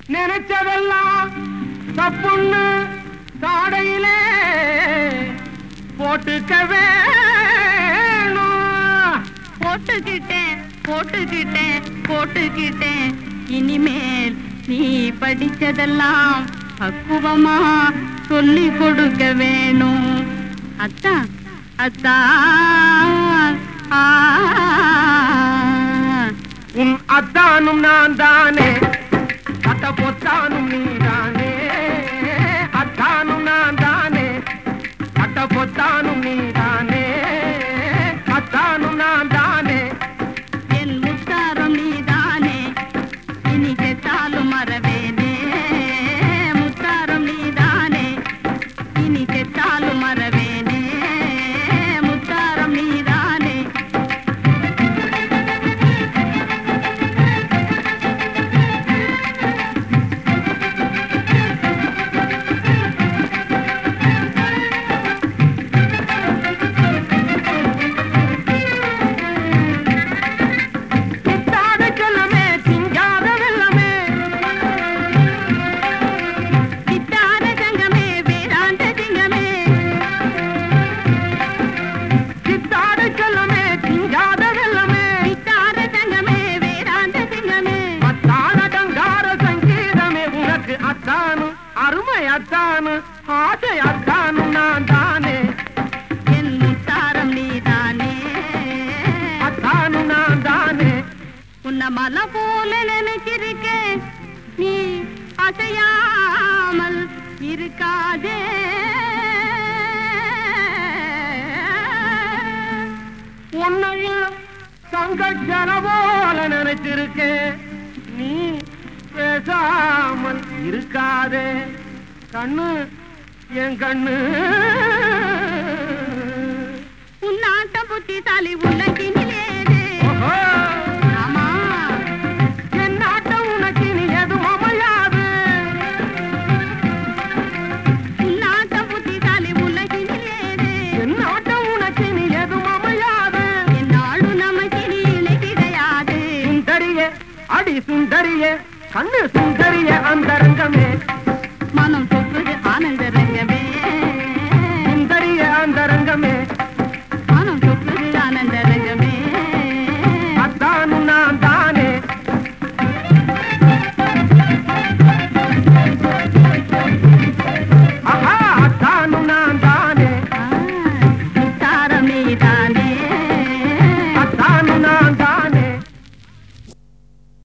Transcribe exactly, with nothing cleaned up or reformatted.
நினைச்சதெல்லாம் தப்புன்னு தாடையிலே போட்டுக்க வேணும். போட்டுக்கிட்டேன் போட்டுக்கிட்டேன் போட்டுக்கிட்டேன். இனிமேல் நீ படிச்சதெல்லாம் பக்குவமா சொல்லி கொடுக்க வேணும். அத்தா அத்தா உன் அத்தானும் நான் தானே, அத்த பொத்தானும் நீ தானே. அத்தானும் நான் தானே, அத்த பொத்தானும் நீ தானே. அத்தானும் நான் தானே, என் முத்தாரம் நீ தானே. இனி செத்தாலும் மறவேனே. முத்தாரம் நீ தானே, இனி செத்தாலும் மறவேனே. முத்தாரம் நீ தானே. அருமை அத்தானு ஆசை அத்தானும் நான் தானே. என் முத்தாரம் நீ தானே. அத்தானும் நான் தானே. உன்ன மலை போல நினைச்சிருக்கேன், நீ அசையாமல் இருக்காதே. உன்னையும் தங்கச்சன போல நினைச்சிருக்கேன், நீ பேசாமல் இருக்காதே. கண்ணு என் கண்ணு உன்னாட்ட புத்திசாலி உலகினிலேது. ஆமா என் நாட்டம் உனக்கு நீ எதுவும் அமையாது. உன்னாட்ட புத்திசாலி உலகினிலேது. என் நாட்டம் உனக்கு நீ எதுவும் அமையாது. என்னாலும் நமக்கு நீ இணை கிடையாது. சுந்தரியே அடி சுந்தரியே, கண்ணு சுந்தரிய அந்தரங்கமே. மனம் சொப்புது ஆனந்த